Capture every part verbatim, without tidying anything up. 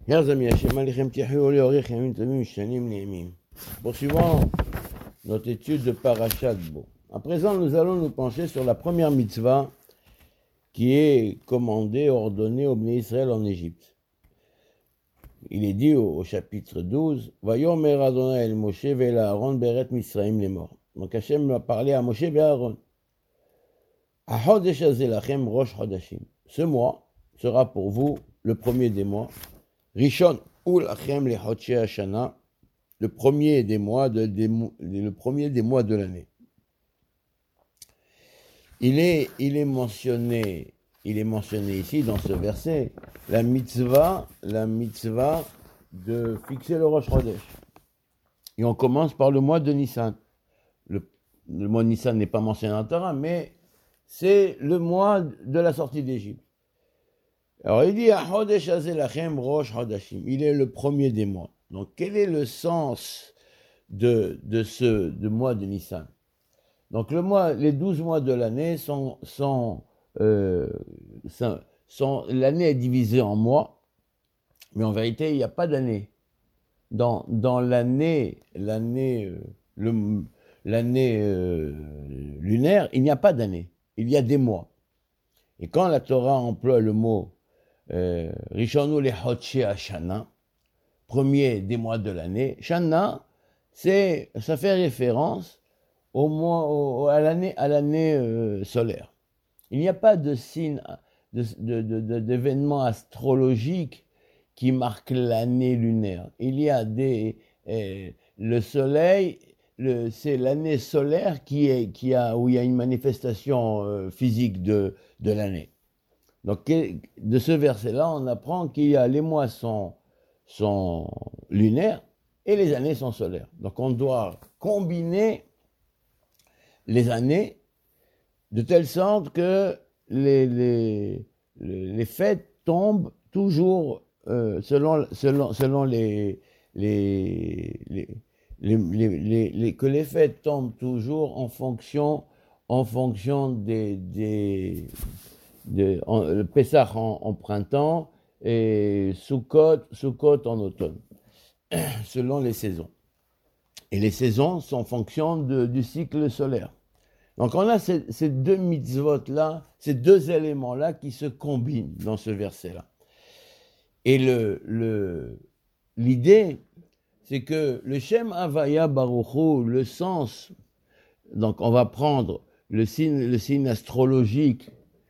Chers amis, Hashem Alechem Tichou Leorich Yamim Tovim Shanim Ne'emim. Poursuivons notre étude de Parashat Bo. À présent, nous allons nous pencher sur la première mitzvah qui est commandée, ordonnée au Bnei Israël en Égypte. Il est dit au, au chapitre douze, Vayomer Adonai el Moshe ve'el Aaron beret Misraim lemor. Donc Hashem a parlé à Moshe et à Aaron. Achodesh hazeh lachem rosh chodashim. Ce mois sera pour vous le premier des mois. Rishon ou lachem le chodshei hashana, le premier des mois de, des, le premier des mois de l'année. Il est, il est mentionné, il est mentionné ici dans ce verset la mitzvah, la mitzvah de fixer le Rosh Chodesh. Et on commence par le mois de Nissan. Le, le mois de Nissan n'est pas mentionné dans le Torah, mais c'est le mois de la sortie d'Égypte. Alors il dit Chodesh hazeh lachem rosh chodashim. Il est le premier des mois. Donc quel est le sens de, de ce de mois de Nissan? Donc le mois, les douze mois de l'année sont, sont, euh, sont, sont l'année est divisée en mois, mais en vérité il n'y a pas d'année. Dans, dans l'année, l'année, euh, le, l'année euh, lunaire, il n'y a pas d'année. Il y a des mois. Et quand la Torah emploie le mot euh, Rishonu le chodshei hashana, premier des mois de l'année, Shana, c'est, ça fait référence au mois, au, à l'année, à l'année euh, solaire. Il n'y a pas de signe, de, de, de, de, d'événements astrologiques qui marquent l'année lunaire. Il y a des, euh, le soleil, le, c'est l'année solaire qui est, qui a, où il y a une manifestation euh, physique de, de l'année. Donc, de ce verset-là, on apprend qu'il y a les mois sont, sont lunaires et les années sont solaires. Donc, on doit combiner les années de telle sorte que les, les, les fêtes tombent toujours euh, selon, selon, selon les, les, les, les, les, les, les, que les fêtes tombent toujours en fonction, en fonction des, des, de, en, le Pessah en, en printemps et Sukkot, Sukkot en automne, selon les saisons. Et les saisons sont en fonction de, du cycle solaire. Donc on a ces, ces deux mitzvot-là, ces deux éléments-là qui se combinent dans ce verset-là. Et le, le, l'idée, c'est que le Shem Havaya Baruch Hu, le sens, donc on va prendre le signe, le signe astrologique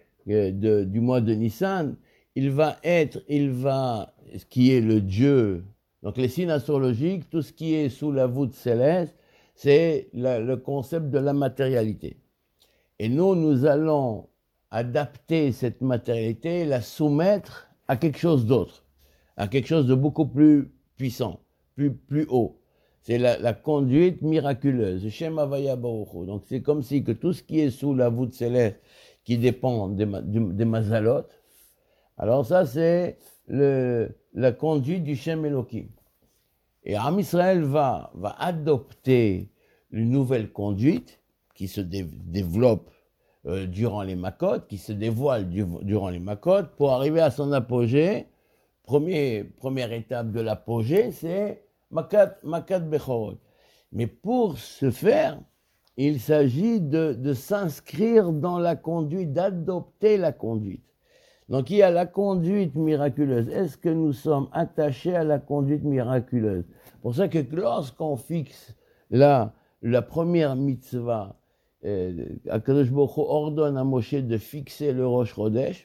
de, du mois de Nissan, il va être, il va, ce qui est le Dieu, donc les signes astrologiques, tout ce qui est sous la voûte céleste, c'est la, le concept de la matérialité. Et nous, nous allons adapter cette matérialité, la soumettre à quelque chose d'autre, à quelque chose de beaucoup plus puissant, plus, plus haut. C'est la, la conduite miraculeuse, Shem Havaya Baruch Hu. Donc c'est comme si que tout ce qui est sous la voûte céleste, qui dépend des, des mazalot, alors ça c'est le, la conduite du Shem Elohim. Et Am Israël va, va adopter une nouvelle conduite qui se dé, développe euh, durant les Makot, qui se dévoile du, durant les Makot, pour arriver à son apogée. Premier, première étape de l'apogée, c'est Makat, Makat Bechorot. Mais pour ce faire, il s'agit de, de s'inscrire dans la conduite, d'adopter la conduite. Donc il y a la conduite miraculeuse. Est-ce que nous sommes attachés à la conduite miraculeuse? Pour ça que lorsqu'on fixe la, la première mitzvah, euh, Akadosh Baruch Hu ordonne à Moshe de fixer le Rosh Chodesh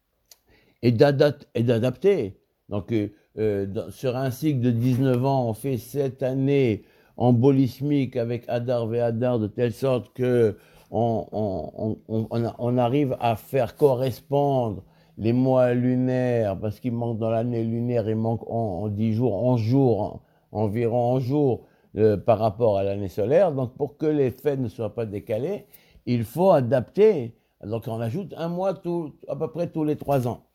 et, d'adap- et d'adapter. Donc euh, euh, dans, sur un cycle de dix-neuf ans, on fait sept années en bolismique avec Adar ve Adar, de telle sorte que on, on, on, on, on arrive à faire correspondre les mois lunaires, parce qu'il manque dans l'année lunaire, il manque en, en dix jours, onze jours, en, environ onze jours euh, par rapport à l'année solaire. Donc pour que les fêtes ne soient pas décalées, il faut adapter. Donc on ajoute un mois tout, à peu près tous les trois ans.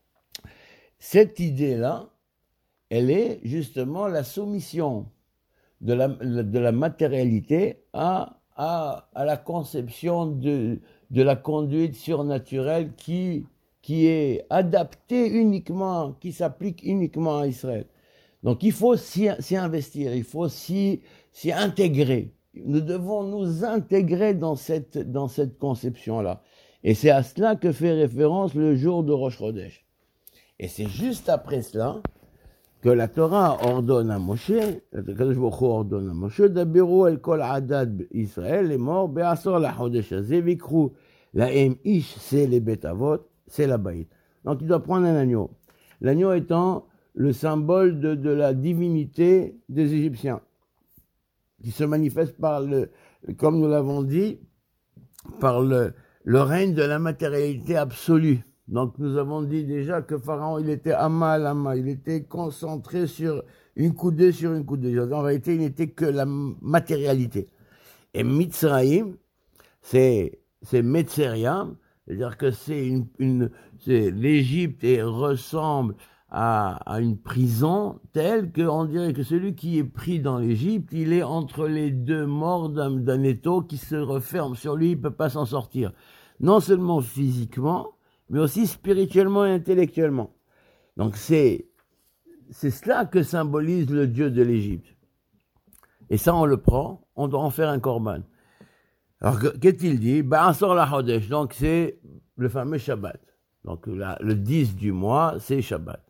Cette idée-là, elle est justement la soumission de la, de la matérialité à, à, à la conception de, de la conduite surnaturelle qui qui est adapté uniquement, qui s'applique uniquement à Israël. Donc il faut s'y, s'y investir, il faut s'y, s'y intégrer. Nous devons nous intégrer dans cette, dans cette conception-là. Et c'est à cela que fait référence le jour de Rosh Chodesh. Et c'est juste après cela que la Torah ordonne à Moshe, le Kadosh Baruch Hu ordonne à Moshe, Dabiru el kol adad Israël est mort, be'asor la Chodesh hazeh, vikru lahem ish, c'est les bet avot, c'est la baït. Donc il doit prendre un agneau. L'agneau étant le symbole de, de la divinité des Égyptiens, qui se manifeste par le, comme nous l'avons dit, par le, le règne de la matérialité absolue. Donc nous avons dit déjà que Pharaon, il était Amma Lama, il était concentré sur une coudée sur une coudée. En réalité, il n'était que la matérialité. Et Mitzraïm, c'est, c'est Metzeriam, c'est-à-dire que c'est une, une c'est l'Égypte et ressemble à, à une prison telle qu'on dirait que celui qui est pris dans l'Égypte, il est entre les deux morts d'un, d'un étau qui se referme sur lui, il ne peut pas s'en sortir. Non seulement physiquement, mais aussi spirituellement et intellectuellement. Donc c'est, c'est cela que symbolise le Dieu de l'Égypte. Et ça, on le prend, on doit en faire un korban. Alors, qu'est-il dit? Ba'asor la Chodesh, donc c'est le fameux Shabbat. Donc la, le dix du mois, c'est Shabbat.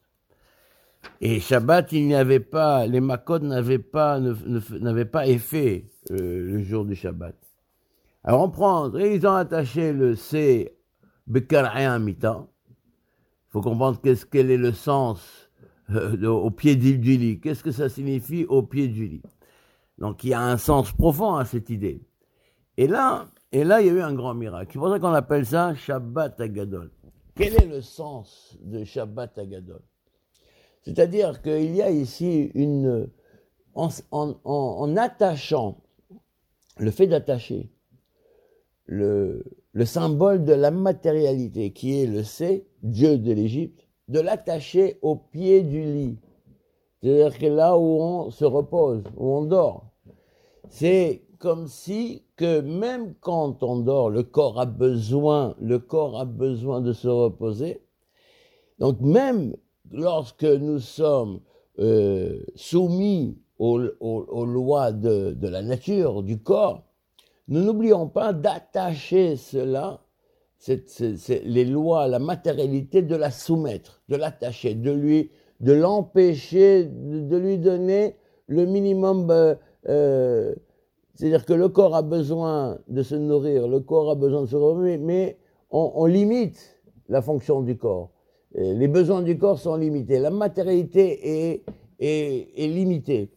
Et Shabbat, il n'y avait pas, les Makot n'avaient pas, ne, ne, n'avaient pas effet euh, le jour du Shabbat. Alors on prend, et ils ont attaché le C Bekar'e Amita. Il faut comprendre qu'est-ce, quel est le sens euh, de, au pied du, du lit. Qu'est-ce que ça signifie au pied du lit? Donc il y a un sens profond à cette idée. Et là, et là, il y a eu un grand miracle. C'est pour ça qu'on appelle ça Shabbat Agadol. Quel est le sens de Shabbat Agadol? C'est-à-dire qu'il y a ici une... En, en, en, en attachant, le fait d'attacher le, le symbole de la matérialité, qui est le C, Dieu de l'Égypte, de l'attacher au pied du lit. C'est-à-dire que là où on se repose, où on dort, c'est comme si que même quand on dort, le corps a besoin, le corps a besoin de se reposer. Donc même lorsque nous sommes euh, soumis aux, aux, aux lois de, de la nature, du corps, nous n'oublions pas d'attacher cela, c'est, c'est, c'est les lois, la matérialité, de la soumettre, de l'attacher, de lui, de l'empêcher, de, de lui donner le minimum. Euh, euh, c'est-à-dire que le corps a besoin de se nourrir, le corps a besoin de se remuer, mais on, on limite la fonction du corps. Et les besoins du corps sont limités. La matérialité est, est, est limitée.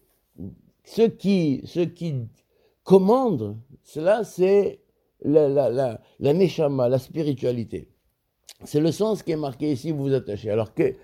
Ce qui, ce qui commande, cela, c'est la, la, la, la neshama, la spiritualité. C'est le sens qui est marqué ici, vous vous attachez. Alors que,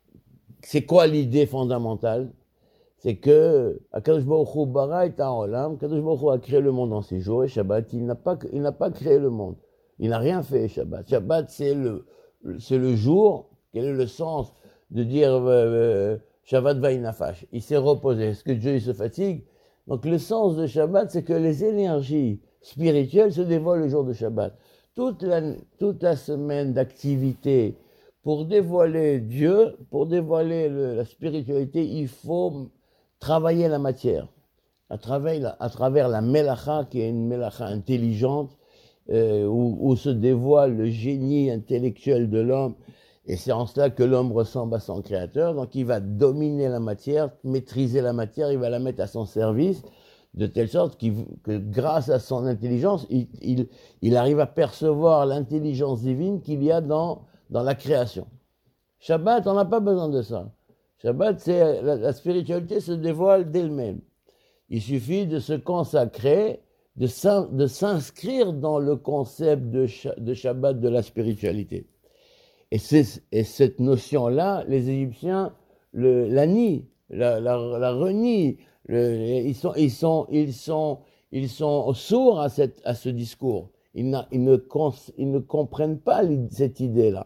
c'est quoi l'idée fondamentale? C'est que Akadosh Baruch Hu bara et ha'olam, Akadosh Baruch Hu a créé le monde en six jours, et Shabbat, il n'a pas, il n'a pas créé le monde. Il n'a rien fait, Shabbat. Shabbat, c'est le, c'est le jour. Quel est le sens de dire euh, Shabbat va'inafash? Il s'est reposé. Est-ce que Dieu il se fatigue? Donc le sens de Shabbat, c'est que les énergies spirituelles se dévoilent le jour de Shabbat. Toute la, toute la semaine d'activité pour dévoiler Dieu, pour dévoiler le, la spiritualité, il faut travailler la matière. À travers la, à travers la melacha, qui est une melacha intelligente, euh, où, où se dévoile le génie intellectuel de l'homme. Et c'est en cela que l'homme ressemble à son créateur. Donc il va dominer la matière, maîtriser la matière, il va la mettre à son service, de telle sorte qu'il, que grâce à son intelligence, il, il, il arrive à percevoir l'intelligence divine qu'il y a dans, dans la création. Shabbat, on n'a pas besoin de ça. Shabbat, c'est la, la spiritualité se dévoile d'elle-même. Il suffit de se consacrer, de, s'in, de s'inscrire dans le concept de, de Shabbat, de la spiritualité. Et, c'est, et cette notion-là, les Égyptiens le, la nient, la, la, la renient. Le, ils, sont, ils, sont, ils, sont, ils sont sourds à, cette, à ce discours. Ils, ils, ne, ils ne comprennent pas cette idée-là.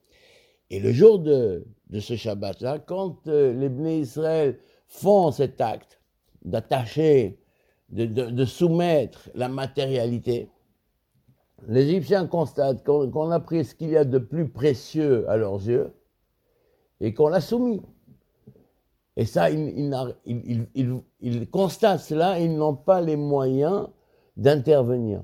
Et le jour de, de ce Shabbat-là, quand euh, les Bnei Israël font cet acte d'attacher, de, de, de soumettre la matérialité, les Égyptiens constatent qu'on, qu'on a pris ce qu'il y a de plus précieux à leurs yeux et qu'on l'a soumis. Et ça, ils, ils, ils, ils, ils constatent cela, ils n'ont pas les moyens d'intervenir.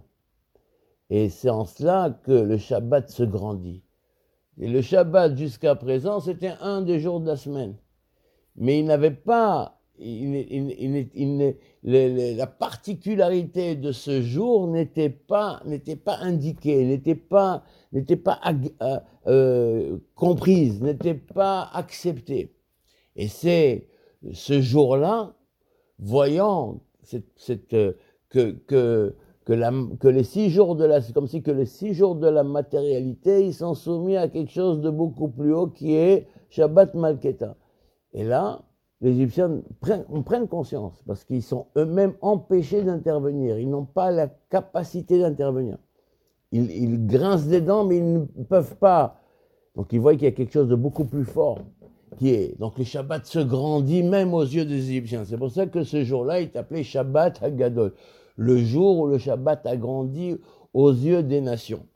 Et c'est en cela que le Shabbat se grandit. Et le Shabbat, jusqu'à présent, c'était un des jours de la semaine. Mais il n'avait pas... Il, il, il, il, il, la particularité de ce jour n'était pas, n'était pas indiquée, n'était pas, n'était pas euh, euh, comprise, n'était pas acceptée. Et c'est ce jour-là, voyant cette, cette, que, que, que, la, que les six jours de la, c'est comme si que les six jours de la matérialité, ils sont soumis à quelque chose de beaucoup plus haut qui est Shabbat Malketa. Et là, les Égyptiens prennent, prennent conscience parce qu'ils sont eux-mêmes empêchés d'intervenir. Ils n'ont pas la capacité d'intervenir. Ils, ils grincent des dents, mais ils ne peuvent pas. Donc ils voient qu'il y a quelque chose de beaucoup plus fort qui est. Donc le Shabbat se grandit même aux yeux des Égyptiens. C'est pour ça que ce jour-là est appelé Shabbat Hagadol, le jour où le Shabbat a grandi aux yeux des nations.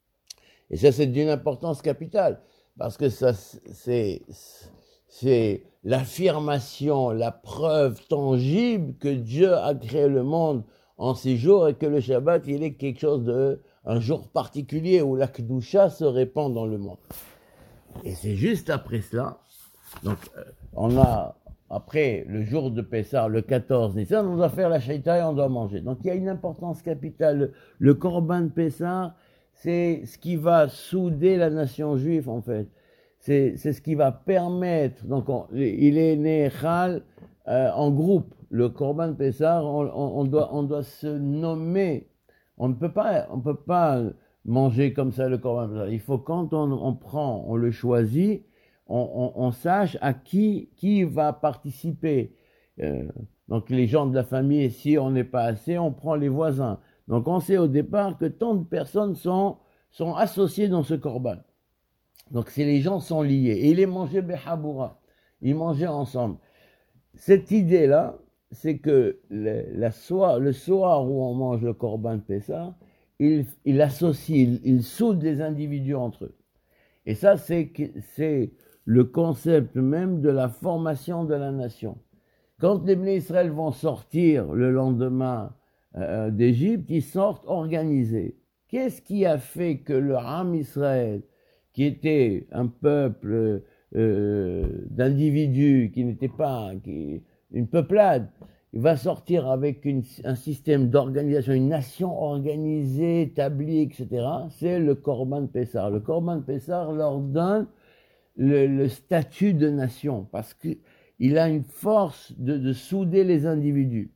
Et ça, c'est d'une importance capitale parce que ça, c'est, c'est l'affirmation, la preuve tangible que Dieu a créé le monde en six jours et que le Shabbat, il est quelque chose de, un jour particulier où la Kedusha se répand dans le monde. Et c'est juste après cela, donc euh, on a, après le jour de Pessah, le quatorze Nissan, on doit faire la shaita et on doit manger. Donc il y a une importance capitale. Le, le Korban de Pessah, c'est ce qui va souder la nation juive en fait. C'est, c'est ce qui va permettre, donc on, il est né Chal euh, en groupe. Le Korban Pessah, on, on, on, doit, on doit se nommer. On ne peut pas, on peut pas manger comme ça le Korban Pessah. Il faut quand on, on prend, on le choisit, on, on, on sache à qui, qui va participer. Euh, donc les gens de la famille, si on n'est pas assez, on prend les voisins. Donc on sait au départ que tant de personnes sont, sont associées dans ce Korban. Donc, si les gens sont liés, et ils les mangeaient behaboura, ils mangeaient ensemble. Cette idée-là, c'est que le, la soir, le soir où on mange le Korban Pessah, il, il associe, il, il soude les individus entre eux. Et ça, c'est, c'est le concept même de la formation de la nation. Quand les Bnei Israël vont sortir le lendemain euh, d'Égypte, ils sortent organisés. Qu'est-ce qui a fait que le Ham Israël, qui était un peuple euh, d'individus, qui n'était pas qui, une peuplade, il va sortir avec une, un système d'organisation, une nation organisée, établie, et cetera. C'est le Korban Pessah. Le Korban Pessah leur donne le, le statut de nation, parce qu'il a une force de, de souder les individus.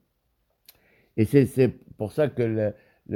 Et c'est, c'est pour ça que le,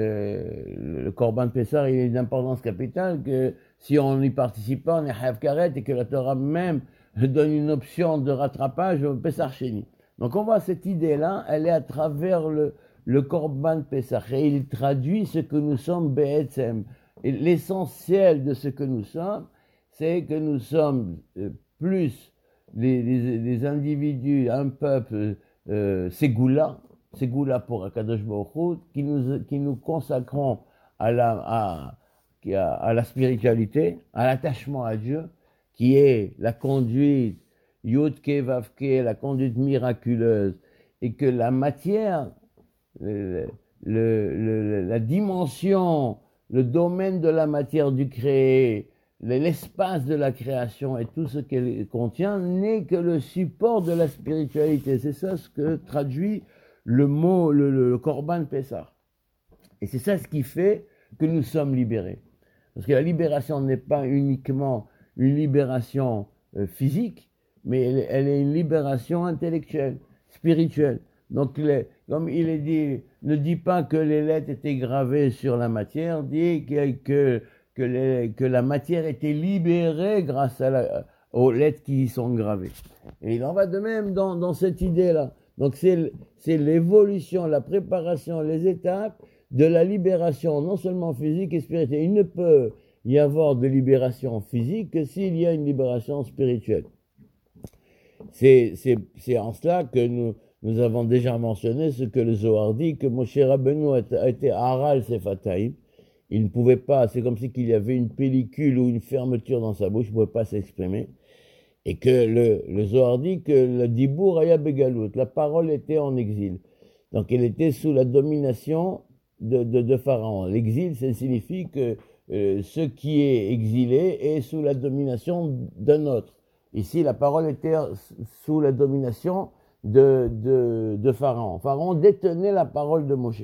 le, le Korban Pessah, il est d'importance capitale, que si on n'y participe pas, on est Hayav Karet, et que la Torah même donne une option de rattrapage au Pessah Sheni. Donc on voit cette idée-là, elle est à travers le, le Korban Pessah, et il traduit ce que nous sommes Be'etzem. Et l'essentiel de ce que nous sommes, c'est que nous sommes plus les, les, les individus, un peuple, euh, Ségoula, Ségoula pour Akadosh Baruch Hu, qui nous, qui nous consacrons à la... À, À, à la spiritualité, à l'attachement à Dieu, qui est la conduite Yud-Ke Vav-Ke, la conduite miraculeuse, et que la matière, le, le, le, la dimension, le domaine de la matière du créé, l'espace de la création et tout ce qu'elle contient n'est que le support de la spiritualité. C'est ça ce que traduit le mot, le, le, le Korban Pessah. Et c'est ça ce qui fait que nous sommes libérés. Parce que la libération n'est pas uniquement une libération euh, physique, mais elle, elle est une libération intellectuelle, spirituelle. Donc, les, comme il est dit, ne dit pas que les lettres étaient gravées sur la matière, dit que, que, que, les, que la matière était libérée grâce à la, aux lettres qui y sont gravées. Et il en va de même dans, dans cette idée-là. Donc, c'est, c'est l'évolution, la préparation, les étapes de la libération, non seulement physique et spirituelle. Il ne peut y avoir de libération physique que s'il y a une libération spirituelle. C'est, c'est, c'est en cela que nous, nous avons déjà mentionné ce que le Zohar dit, que Moshe Rabbeinu a été Aral Sefataim. il ne pouvait pas, c'est comme si qu'il y avait une pellicule ou une fermeture dans sa bouche, il ne pouvait pas s'exprimer. Et que le, le Zohar dit que le Dibour aya begalout, la parole était en exil. Donc elle était sous la domination de, de, de Pharaon. L'exil, ça signifie que euh, ce qui est exilé est sous la domination d'un autre. Ici, la parole était sous la domination de, de, de Pharaon. Pharaon détenait la parole de Moshe.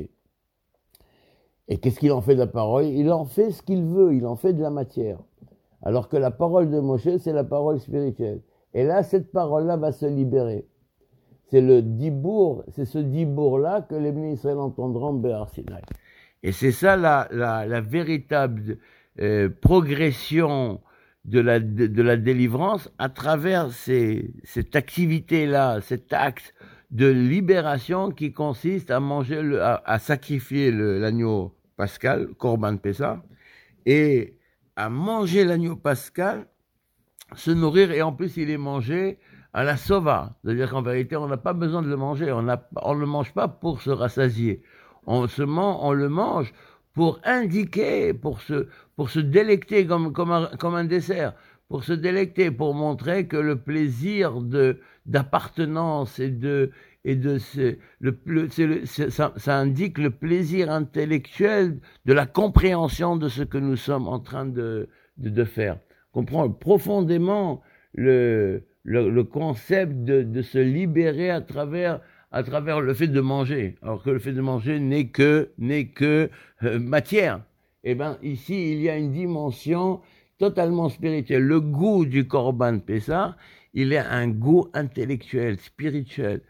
Et qu'est-ce qu'il en fait de la parole? Il en fait ce qu'il veut, il en fait de la matière. Alors que la parole de Moshe, c'est la parole spirituelle. Et là, cette parole-là va se libérer. C'est le dibour, c'est ce dibour-là que les bénis Israël entendront Béar Sinaï. Et c'est ça la, la, la véritable euh, progression de la, de, de la délivrance à travers ces, cette activité-là, cet acte de libération qui consiste à manger, le, à, à sacrifier le, l'agneau pascal, Korban Pessah, et à manger l'agneau pascal, se nourrir, et en plus il est mangé à la sova. C'est-à-dire qu'en vérité, on n'a pas besoin de le manger, on ne le mange pas pour se rassasier. On, se man, on le mange pour indiquer, pour se, pour se délecter comme, comme, un, comme un dessert, pour se délecter, pour montrer que le plaisir de, d'appartenance et de... Et de ce, le, le, c'est le, c'est, ça, ça indique le plaisir intellectuel de la compréhension de ce que nous sommes en train de, de, de faire. Comprendre profondément le, le, le concept de, de se libérer à travers, à travers le fait de manger, alors que le fait de manger n'est que, n'est que euh, matière. Eh bien, ici, il y a une dimension totalement spirituelle. Le goût du Korban Pessah, il est un goût intellectuel, spirituel.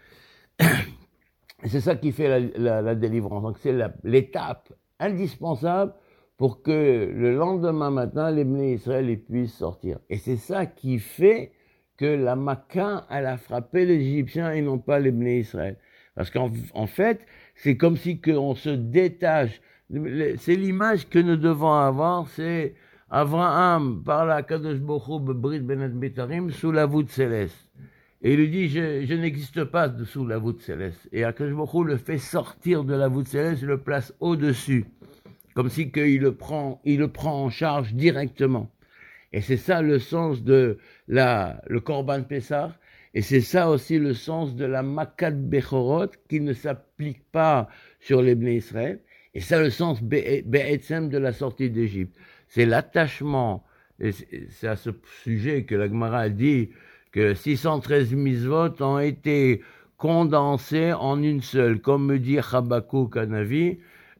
C'est ça qui fait la, la, la délivrance. Donc c'est la, l'étape indispensable pour que le lendemain matin, les bénis Israël puissent sortir. Et c'est ça qui fait que la Maca, elle a frappé les Égyptiens et non pas les bénis Israël. Parce qu'en en fait, c'est comme si on se détache. C'est l'image que nous devons avoir, c'est Abraham par la Kadosh Baruch Hu Brit Benet Betarim sous la voûte céleste. Et il lui dit, je, je n'existe pas dessous la voûte céleste. Et Akadosh Baruch Hu le fait sortir de la voûte céleste, le place au-dessus. Comme si qu'il le prend, il le prend en charge directement. Et c'est ça le sens de la, le Korban Pessah. Et c'est ça aussi le sens de la Makat Bechorot, qui ne s'applique pas sur les Bnei Israël. Et ça le sens Be'etzem de la sortie d'Égypte. C'est l'attachement, et c'est à ce sujet que la Gemara dit, que six cent treize mitzvot ont été condensés en une seule, comme me dit Habakkuk Hanavi,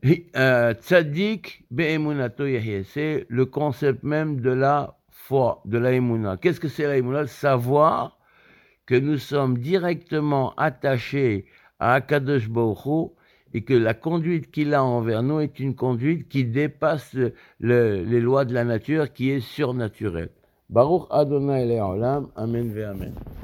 Tzadik be'emunato yahyeh. C'est le concept même de la foi, de la émouna. Qu'est-ce que c'est la émouna? Savoir que nous sommes directement attachés à Akadosh Baruch Hu et que la conduite qu'il a envers nous est une conduite qui dépasse le, les lois de la nature, qui est surnaturelle. Baruch Adonai Le'olam, Amen ve Amen.